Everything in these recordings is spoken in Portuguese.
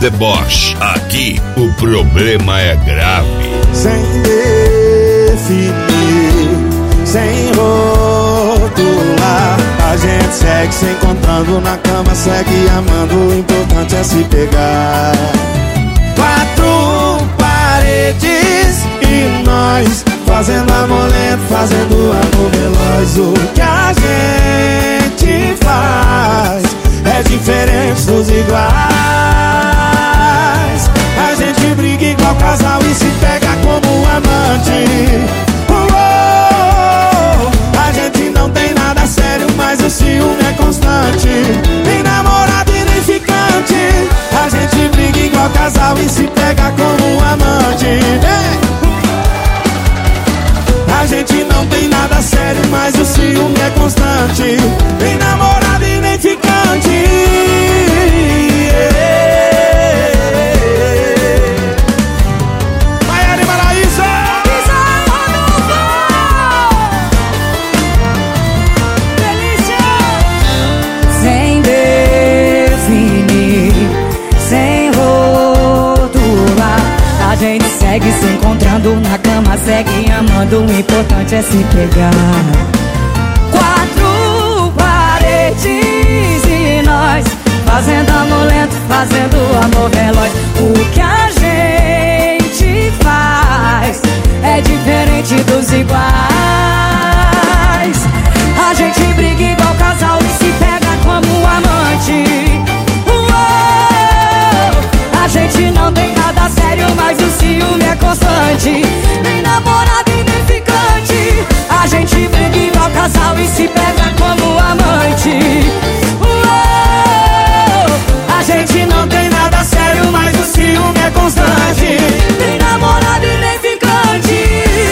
deboche. Aqui o problema é grave. Sem definir, sem rotular, a gente segue se encontrando na cama, segue amando, o importante é se pegar. Quatro paredes e nós, fazendo amor lento, fazendo amor veloz. O que a gente faz é diferente dos iguais. A gente briga igual casal e se pega como amante. A gente não tem nada sério, mas o ciúme é constante. Nem namorado e nem ficante. A gente briga igual casal e se pega como amante. A gente não tem nada sério, mas o ciúme é constante. Nem namorado e nem ficante. Maiara e Maraísa! Delícia! Sem definir, sem rotular, a gente segue se encontrando na cama, segue amando, o importante é se pegar. Quatro paredes e nós, fazendo amor lento, fazendo amor veloz. O que a gente faz é diferente dos iguais. A gente briga igual casal e se pega como amante. A gente não tem nada sério, mas o ciúme é constante. Nem namorado e nem ficante. A gente briga igual casal e se pega como amante. A gente não tem nada sério, mas o ciúme é constante. Nem namorado e nem ficante.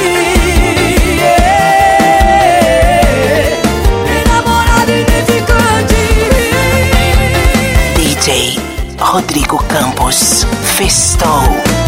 Nem namorado e nem ficante. DJ Rodrigo Campos Festou.